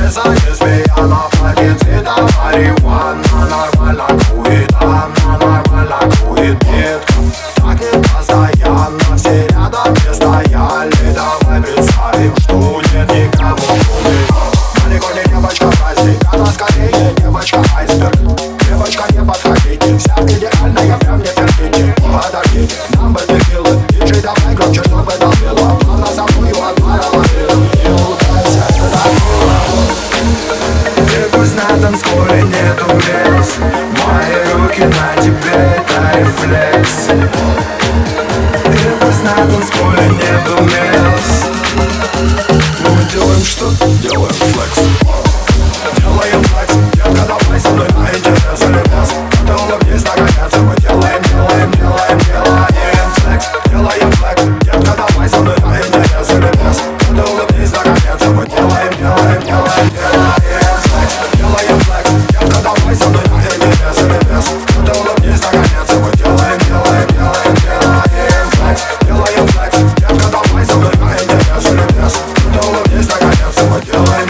Леса лесбияна, платье цвета марихуана. Нормально кует, она нормально кует, детка. Так не постоянно, все рядом не стояли. Давай представим, что нет никого кроме. Далеко не девочка праздник, она скорее девочка айсберг. Девочка, не подходите, вся идеальная, прям не терпите. Подождите, нам бы текилы, диджей давай громче, чтобы долбило. Плавно за мною отмарала и удайся, ты пусть на танцполе нету мест. Мои руки на тебе, это рефлекс. Ты пусть на танцполе нету мест. Мы делаем что? Делаем флекс. Делаем флекс, детка, давай со мной на интерес или без. Ты улыбнись, наконец, мы делаем флекс. Делаем флекс, детка, давай со мной на интерес или без. Ты улыбнись, наконец, мы делаем флекс. Делаем флекс, детка, давай со мной на интерес или без. Ты улыбнись, наконец, мы делаем флекс. Делаем флекс, детка, давай со мной на интерес или без. Ты улыбнись, наконец, мы делаем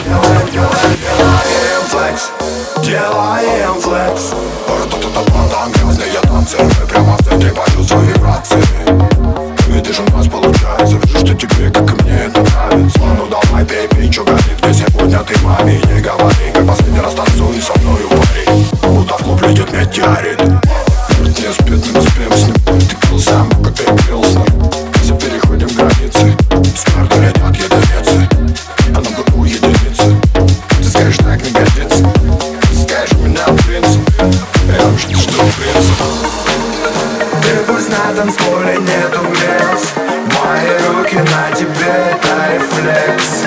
флекс. Делаем флекс. Там грязные танцы, мы прямо в центре, почувствуй вибрации. Видишь, у нас получается, вижу, что тебе, как и мне, это нравится. Ну давай, пей, чё горит, где сегодня ты маме не говори. Как последний раз танцуй со мною, парень, будто в клуб летит метеорит. Не спит, не успеем с ним, ты пил сам, как я пил с ним. Все переходим границы, с карты летят единицы, а нам бы у единицы. Ты скажешь, так не годится, ты скажешь, у меня принцип. Я вообще что принцип. Ты пусть на танцполе нету мест. Мои руки на тебе, это рефлекс.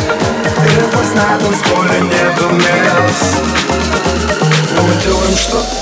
Ты пусть на танцполе нету мест. Но мы делаем что?